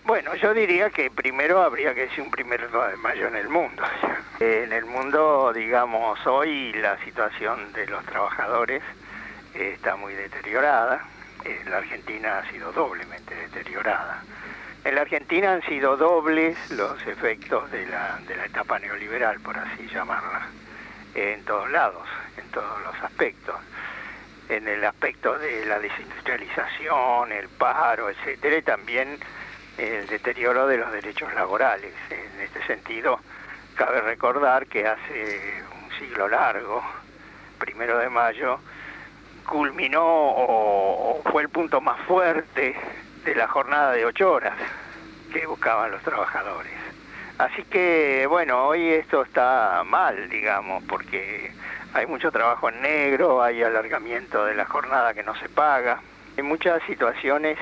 Bueno, yo diría que primero habría que decir un 1 de mayo en el mundo. En el mundo, digamos, hoy la situación de los trabajadores está muy deteriorada. La Argentina ha sido doblemente deteriorada. En la Argentina han sido dobles los efectos de la etapa neoliberal, por así llamarla, en todos lados, en todos los aspectos. En el aspecto de la desindustrialización, el paro, etcétera, y también el deterioro de los derechos laborales. En este sentido, cabe recordar que hace un siglo largo, 1 de mayo, culminó o fue el punto más fuerte de la jornada de 8 horas que buscaban los trabajadores. Así que, bueno, hoy esto está mal, digamos, porque hay mucho trabajo en negro, hay alargamiento de la jornada que no se paga, hay muchas situaciones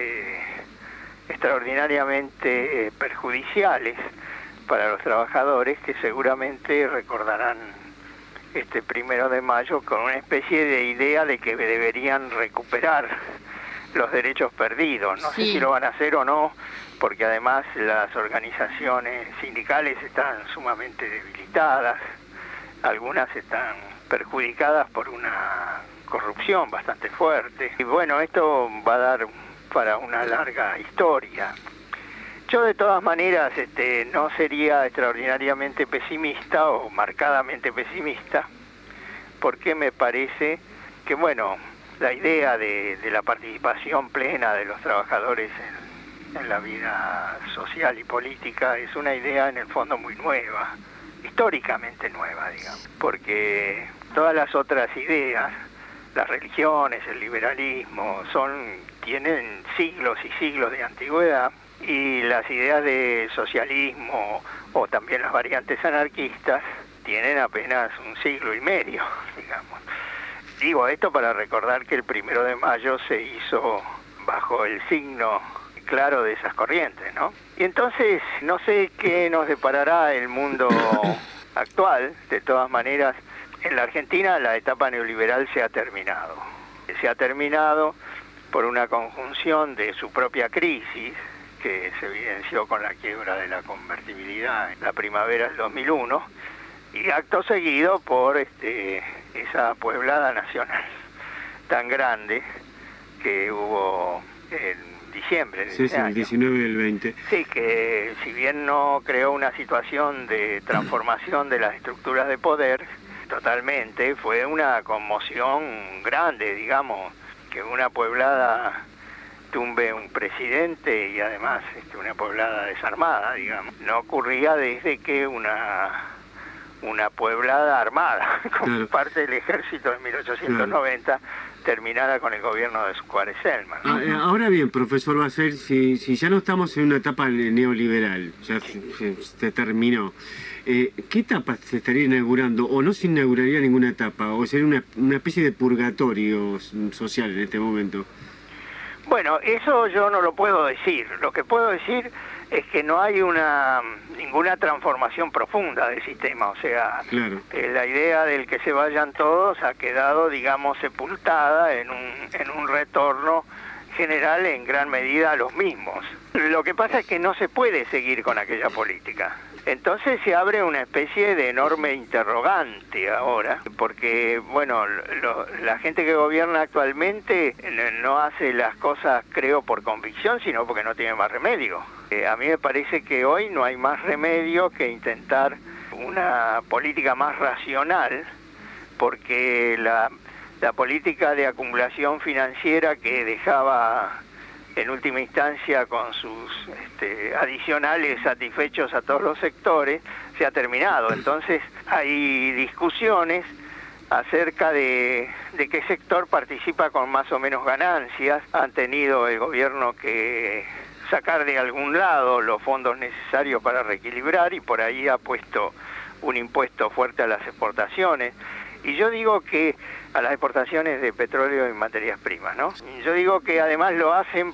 extraordinariamente perjudiciales para los trabajadores que seguramente recordarán este 1 de mayo con una especie de idea de que deberían recuperar los derechos perdidos. No sé si lo van a hacer o no, porque además las organizaciones sindicales están sumamente debilitadas, algunas están perjudicadas por una corrupción bastante fuerte. Y bueno, esto va a dar para una larga historia. Yo de todas maneras no sería extraordinariamente pesimista o marcadamente pesimista, porque me parece que, bueno, la idea de la participación plena de los trabajadores en la vida social y política es una idea en el fondo muy nueva, históricamente nueva, digamos, porque todas las otras ideas, las religiones, el liberalismo, tienen siglos y siglos de antigüedad, y las ideas de socialismo o también las variantes anarquistas tienen apenas un siglo y medio, digamos. Digo esto para recordar que el 1 de mayo se hizo bajo el signo claro de esas corrientes, ¿no? Y entonces no sé qué nos deparará el mundo actual. De todas maneras, en la Argentina la etapa neoliberal se ha terminado. Se ha terminado por una conjunción de su propia crisis, que se evidenció con la quiebra de la convertibilidad en la primavera del 2001, y acto seguido por esa pueblada nacional tan grande que hubo en diciembre de ese año. El 19 y el 20. Sí, que si bien no creó una situación de transformación de las estructuras de poder totalmente, fue una conmoción grande, digamos, que una pueblada tumbe un presidente y además una pueblada desarmada, digamos. No ocurría desde que una pueblada armada, como parte del ejército en 1890, terminara con el gobierno de Suárez Selman. Ahora bien, profesor Bassel, si ya no estamos en una etapa neoliberal, ya se terminó, ¿qué etapa se estaría inaugurando? ¿O no se inauguraría ninguna etapa? ¿O sería una especie de purgatorio social en este momento? Bueno, eso yo no lo puedo decir. Lo que puedo decir es que no hay ninguna transformación profunda del sistema. O sea, claro, la idea del que se vayan todos ha quedado, digamos, sepultada en un retorno general en gran medida a los mismos. Lo que pasa es que no se puede seguir con aquella política. Entonces se abre una especie de enorme interrogante ahora, porque, bueno, la gente que gobierna actualmente no hace las cosas, creo, por convicción, sino porque no tiene más remedio. A mí me parece que hoy no hay más remedio que intentar una política más racional, porque la política de acumulación financiera que dejaba en última instancia con sus adicionales satisfechos a todos los sectores, se ha terminado. Entonces hay discusiones acerca de qué sector participa con más o menos ganancias. Han tenido el gobierno que sacar de algún lado los fondos necesarios para reequilibrar y por ahí ha puesto un impuesto fuerte a las exportaciones. Y yo digo que a las exportaciones de petróleo y materias primas, ¿no? Yo digo que además lo hacen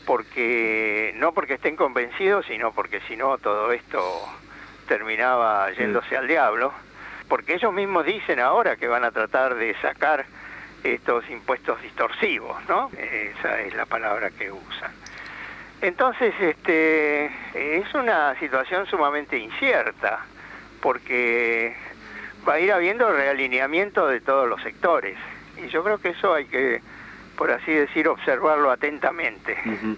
no porque estén convencidos, sino porque si no todo esto terminaba yéndose al diablo, porque ellos mismos dicen ahora que van a tratar de sacar estos impuestos distorsivos, ¿no? Esa es la palabra que usan. Entonces, es una situación sumamente incierta, porque va a ir habiendo realineamiento de todos los sectores. Y yo creo que eso hay que, por así decir, observarlo atentamente. Uh-huh.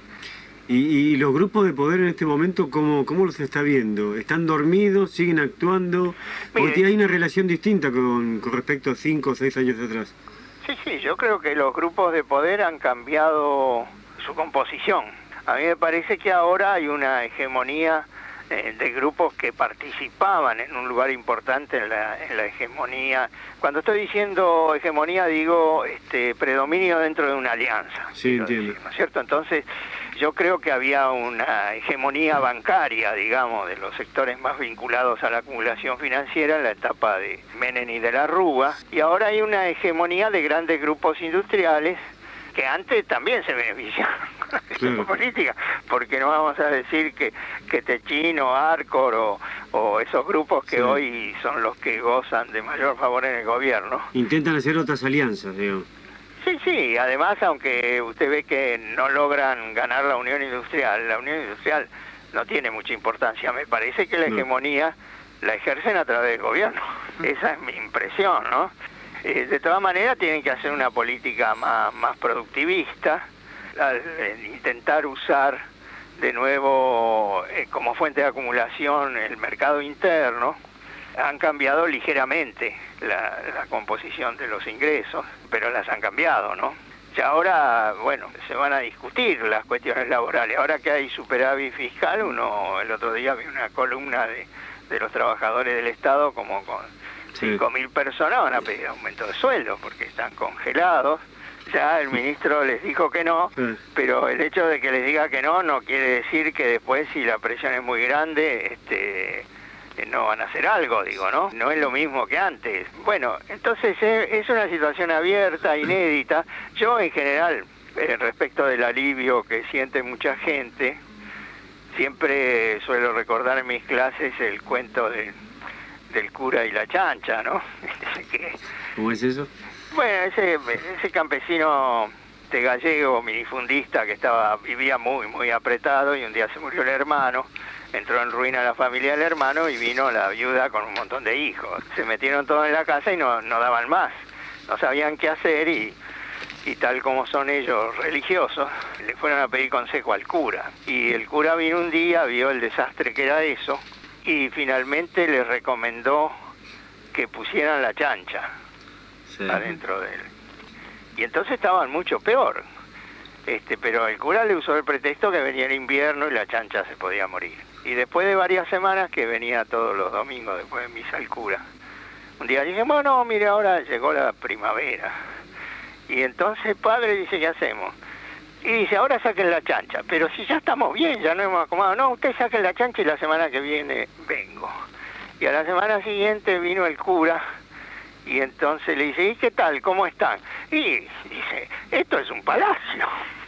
¿Y los grupos de poder en este momento, cómo los está viendo? ¿Están dormidos? ¿Siguen actuando? Porque Mire, hay una relación distinta con respecto a 5 o 6 años atrás. Sí, yo creo que los grupos de poder han cambiado su composición. A mí me parece que ahora hay una hegemonía de grupos que participaban en un lugar importante en la hegemonía. Cuando estoy diciendo hegemonía, digo predominio dentro de una alianza. Sí, entiendo. Decir, ¿no es cierto? Entonces, yo creo que había una hegemonía bancaria, digamos, de los sectores más vinculados a la acumulación financiera en la etapa de Menem y de la Rúa, y ahora hay una hegemonía de grandes grupos industriales que antes también se beneficiaron con la política, porque no vamos a decir que Techino, Arcor o esos grupos que hoy son los que gozan de mayor favor en el gobierno. Intentan hacer otras alianzas, digo. Sí, además, aunque usted ve que no logran ganar la Unión Industrial no tiene mucha importancia. Me parece que la hegemonía la ejercen a través del gobierno. Esa es mi impresión, ¿no? De todas maneras, tienen que hacer una política más productivista, al intentar usar de nuevo como fuente de acumulación el mercado interno. Han cambiado ligeramente la composición de los ingresos, pero las han cambiado, ¿no? Ya ahora, bueno, se van a discutir las cuestiones laborales. Ahora que hay superávit fiscal, el otro día vi una columna de los trabajadores del Estado como con 5.000 personas van a pedir aumento de sueldo porque están congelados. Ya el ministro les dijo que no, pero el hecho de que les diga que no quiere decir que después, si la presión es muy grande, no van a hacer algo, digo, ¿no? No es lo mismo que antes. Bueno, entonces es una situación abierta, inédita. Yo, en general, respecto del alivio que siente mucha gente, siempre suelo recordar en mis clases el cuento del cura y la chancha, ¿no? ¿Cómo es eso? Bueno, ese campesino gallego, minifundista, que vivía muy apretado, y un día se murió el hermano. Entró en ruina la familia del hermano y vino la viuda con un montón de hijos. Se metieron todos en la casa y no daban más. No sabían qué hacer y tal como son ellos religiosos, le fueron a pedir consejo al cura. Y el cura vino un día, vio el desastre que era eso y finalmente les recomendó que pusieran la chancha adentro de él. Y entonces estaban mucho peor. Pero el cura le usó el pretexto que venía el invierno y la chancha se podía morir. Y después de varias semanas, que venía todos los domingos después de misa el cura, un día dije, bueno, mire, ahora llegó la primavera. Y entonces padre dice, ¿qué hacemos? Y dice, ahora saquen la chancha. Pero si ya estamos bien, ya no hemos acomodado. No, usted saquen la chancha y la semana que viene vengo. Y a la semana siguiente vino el cura y entonces le dice, ¿y qué tal? ¿Cómo están? Y dice, esto es un palacio.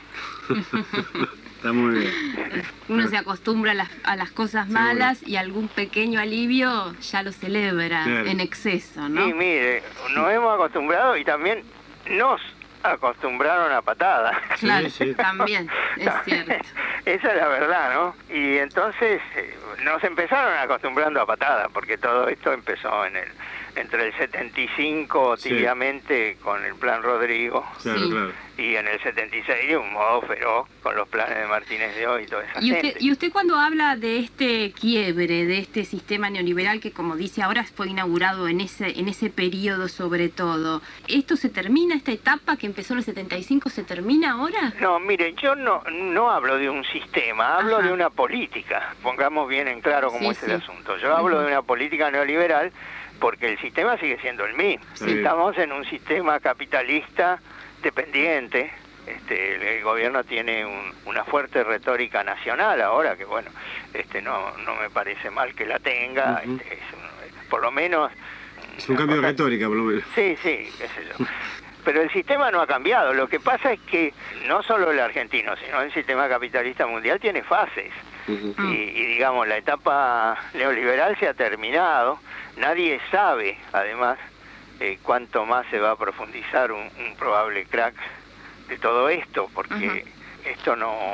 Está muy bien. Uno se acostumbra a las cosas malas y algún pequeño alivio ya lo celebra en exceso, ¿no? Y mire, nos hemos acostumbrado y también nos acostumbraron a patadas. Claro, también, es cierto. Esa es la verdad, ¿no? Y entonces nos empezaron acostumbrando a patadas, porque todo esto empezó entre el 75 tibiamente con el Plan Rodrigo, claro. Y en el 76 de un modo feroz con los planes de Martínez de Hoy y toda esa gente. Y usted cuando habla de este quiebre, de este sistema neoliberal que, como dice ahora, fue inaugurado en ese periodo sobre todo, ¿esto se termina, esta etapa que empezó en el 75, se termina ahora? No, mire, yo no hablo de un sistema, hablo de una política. Pongamos bien en claro cómo es el asunto. Yo hablo de una política neoliberal porque el sistema sigue siendo el mismo. Estamos en un sistema capitalista dependiente. El gobierno tiene una fuerte retórica nacional ahora, que bueno, no me parece mal que la tenga, por lo menos... Es un cambio de retórica, por lo menos. Sí, qué sé yo. Pero el sistema no ha cambiado. Lo que pasa es que no solo el argentino, sino el sistema capitalista mundial tiene fases. Y digamos, la etapa neoliberal se ha terminado. Nadie sabe, además, cuánto más se va a profundizar un probable crack de todo esto, porque esto no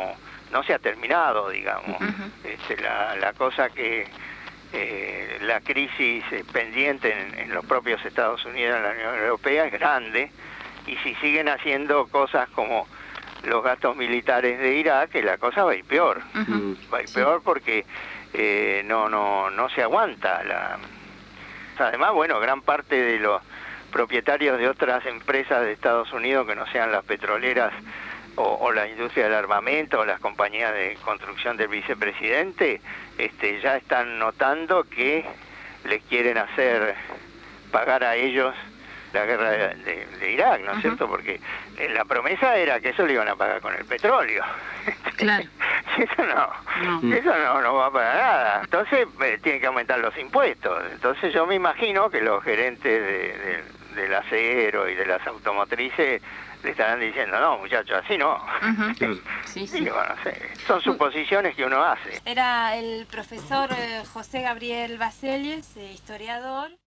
no se ha terminado, digamos. La cosa que la crisis pendiente en los propios Estados Unidos, en la Unión Europea, es grande, y si siguen haciendo cosas como los gastos militares de Irak, la cosa va a ir peor. Va a ir peor porque no se aguanta. Además, bueno, gran parte de los propietarios de otras empresas de Estados Unidos que no sean las petroleras o la industria del armamento o las compañías de construcción del vicepresidente, ya están notando que les quieren hacer pagar a ellos la guerra de Irak, ¿no es cierto? Porque la promesa era que eso lo iban a pagar con el petróleo. Claro. Eso no va para nada. Entonces tienen que aumentar los impuestos. Entonces yo me imagino que los gerentes del acero y de las automotrices le estarán diciendo, no, muchachos, así no. Sí. Y bueno, son suposiciones que uno hace. Era el profesor José Gabriel Baselies, historiador.